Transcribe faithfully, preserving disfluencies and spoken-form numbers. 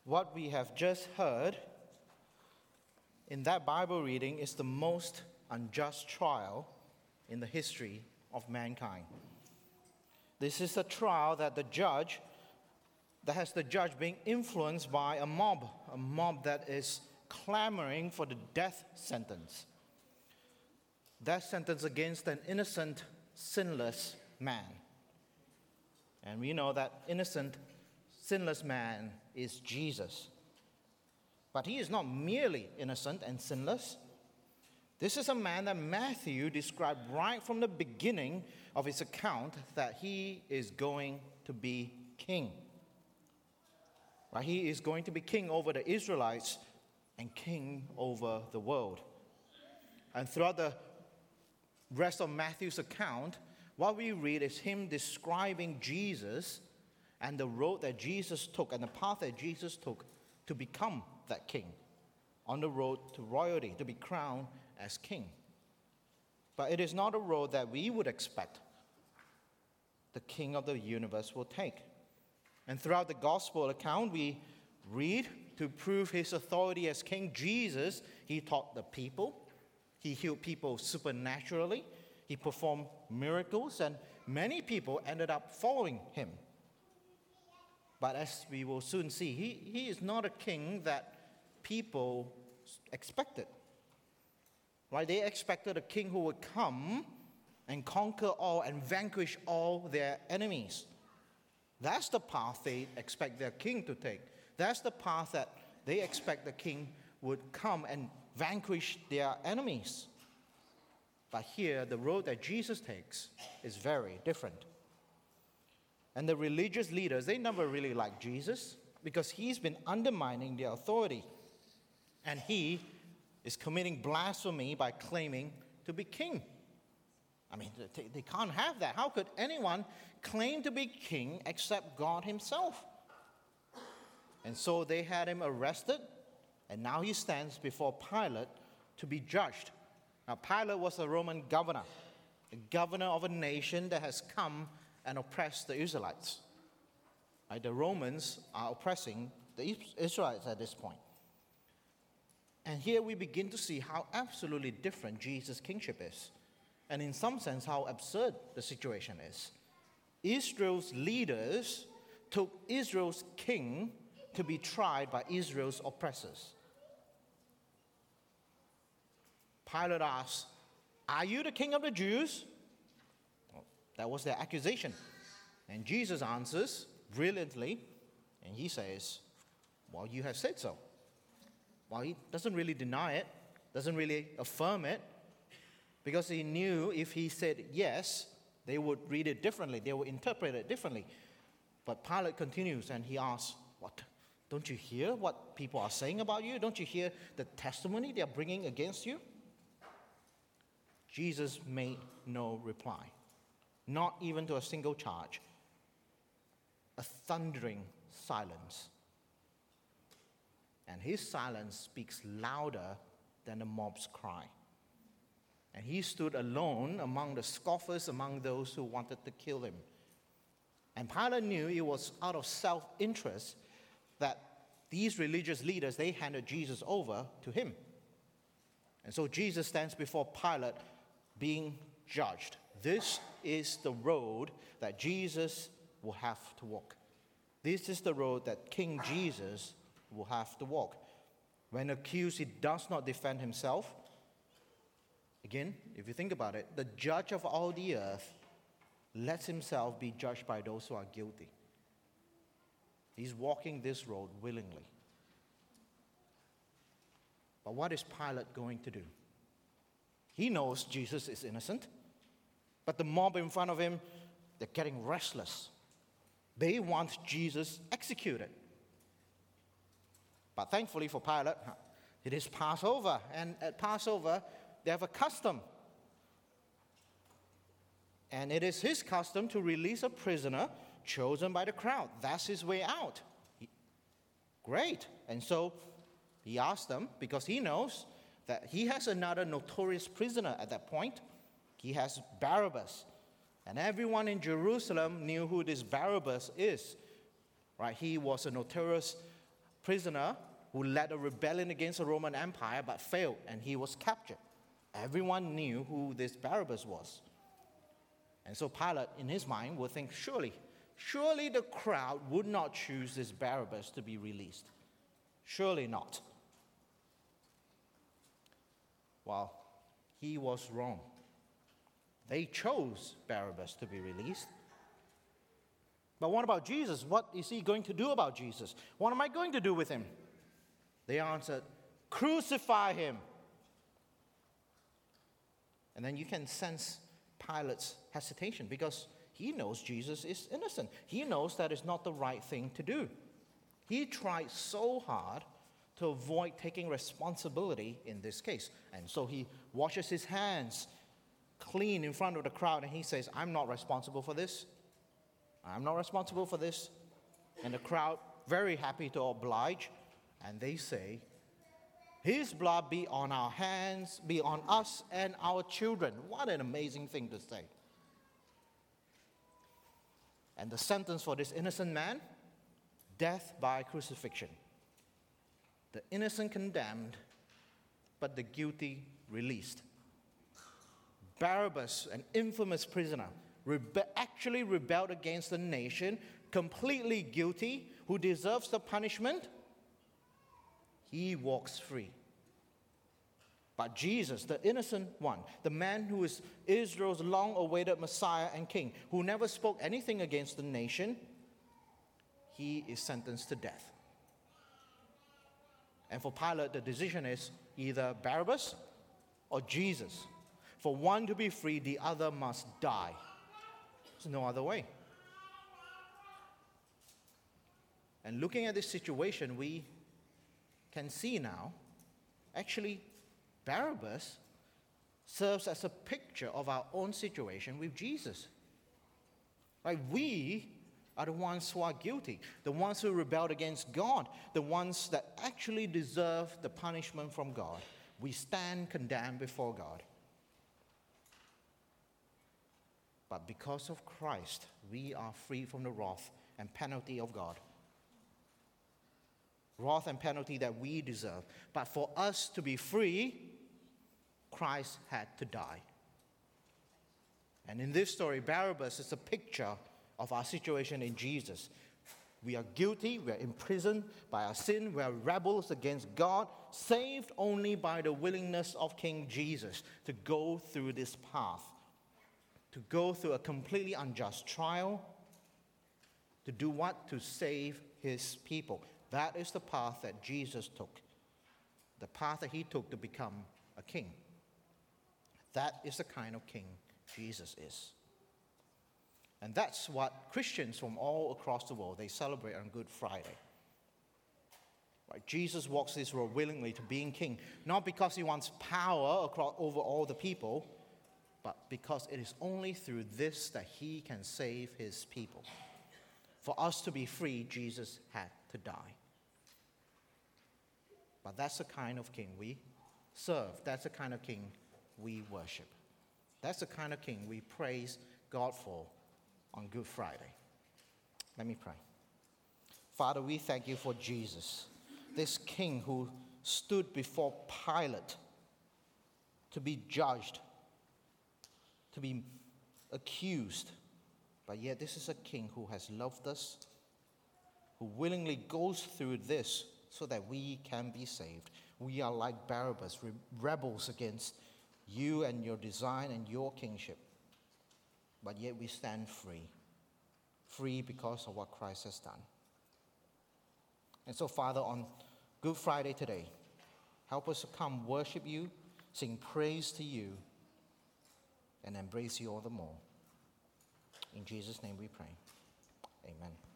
what we have just heard in that Bible reading is the most unjust trial in the history of mankind. This is a trial that the judge, that has the judge being influenced by a mob, a mob that is clamoring for the death sentence. Death sentence against an innocent, sinless man. And we know that innocent, sinless man is Jesus. But he is not merely innocent and sinless. This is a man that Matthew described right from the beginning of his account that he is going to be king. Right? He is going to be king over the Israelites and king over the world. And throughout the rest of Matthew's account, what we read is him describing Jesus and the road that Jesus took and the path that Jesus took to become that king on the road to royalty, to be crowned as king. But it is not a road that we would expect the king of the universe will take. And throughout the gospel account, we read to prove his authority as king. Jesus, he taught the people. He healed people supernaturally. He performed miracles, and many people ended up following him. But as we will soon see, he, he is not a king that people expected. Right? They expected a king who would come and conquer all and vanquish all their enemies. That's the path they expect their king to take. That's the path that they expect the king would come and vanquish their enemies. But here, the road that Jesus takes is very different. And the religious leaders, they never really liked Jesus because he's been undermining their authority. And he is committing blasphemy by claiming to be king. I mean, they, they can't have that. How could anyone claim to be king except God himself? And so they had him arrested, and now he stands before Pilate to be judged. Now, Pilate was a Roman governor, a governor of a nation that has come and oppressed the Israelites. Right? The Romans are oppressing the Israelites at this point. And here we begin to see how absolutely different Jesus' kingship is. And in some sense, how absurd the situation is. Israel's leaders took Israel's king to be tried by Israel's oppressors. Pilate asks, "Are you the king of the Jews?" Well, that was their accusation. And Jesus answers brilliantly, and he says, "Well, you have said so." Well, he doesn't really deny it, doesn't really affirm it, because he knew if he said yes, they would read it differently, they would interpret it differently. But Pilate continues and he asks, "What? Don't you hear what people are saying about you? Don't you hear the testimony they are bringing against you?" Jesus made no reply, not even to a single charge. A thundering silence. And his silence speaks louder than the mob's cry. And he stood alone among the scoffers, among those who wanted to kill him. And Pilate knew it was out of self-interest that these religious leaders, they handed Jesus over to him. And so Jesus stands before Pilate being judged. This is the road that Jesus will have to walk. This is the road that King Jesus will have to walk. When accused, he does not defend himself. Again, if you think about it, the judge of all the earth lets himself be judged by those who are guilty. He's walking this road willingly. But what is Pilate going to do? He knows Jesus is innocent, but the mob in front of him, they're getting restless. They want Jesus executed. But thankfully for Pilate, it is Passover, and at Passover, they have a custom. And it is his custom to release a prisoner chosen by the crowd. That's his way out. He, great. And so he asked them, because he knows that he has another notorious prisoner at that point. He has Barabbas. And everyone in Jerusalem knew who this Barabbas is. Right? He was a notorious prisoner who led a rebellion against the Roman Empire but failed, and he was captured. Everyone knew who this Barabbas was. And so Pilate, in his mind, would think, surely, surely the crowd would not choose this Barabbas to be released. Surely not. Well, he was wrong. They chose Barabbas to be released. But what about Jesus? What is he going to do about Jesus? What am I going to do with him? They answered, crucify him. And then you can sense Pilate's hesitation because he knows Jesus is innocent. He knows that is not the right thing to do. He tried so hard to avoid taking responsibility in this case. And so he washes his hands clean in front of the crowd and he says, I'm not responsible for this. I'm not responsible for this. And the crowd, very happy to oblige, and they say, his blood be on our hands, be on us and our children. What an amazing thing to say. And the sentence for this innocent man, death by crucifixion. The innocent condemned, but the guilty released. Barabbas, an infamous prisoner, rebe- actually rebelled against the nation, completely guilty, who deserves the punishment, he walks free. But Jesus, the innocent one, the man who is Israel's long-awaited Messiah and King, who never spoke anything against the nation, he is sentenced to death. And for Pilate, the decision is either Barabbas or Jesus. For one to be free, the other must die. There's no other way. And looking at this situation, we can see now, actually, Barabbas serves as a picture of our own situation with Jesus. Like we are the ones who are guilty, the ones who rebelled against God, the ones that actually deserve the punishment from God. We stand condemned before God. But because of Christ, we are free from the wrath and penalty of God. Wrath and penalty that we deserve. But for us to be free, Christ had to die. And in this story, Barabbas is a picture of our situation in Jesus. We are guilty, we are imprisoned by our sin, we are rebels against God, saved only by the willingness of King Jesus to go through this path, to go through a completely unjust trial, to do what? To save his people. That is the path that Jesus took, the path that he took to become a king. That is the kind of king Jesus is. And that's what Christians from all across the world, they celebrate on Good Friday. Right? Jesus walks this road willingly to being king, not because he wants power across, over all the people, but because it is only through this that he can save his people. For us to be free, Jesus had to die. But that's the kind of king we serve. That's the kind of king we worship. That's the kind of king we praise God for on Good Friday. Let me pray. Father, we thank you for Jesus, this king who stood before Pilate to be judged, to be accused. But yet this is a king who has loved us, who willingly goes through this so that we can be saved. We are like Barabbas, re- rebels against you and your design and your kingship. But yet we stand free. Free because of what Christ has done. And so, Father, on Good Friday today, help us to come worship you, sing praise to you, and embrace you all the more. In Jesus' name we pray. Amen.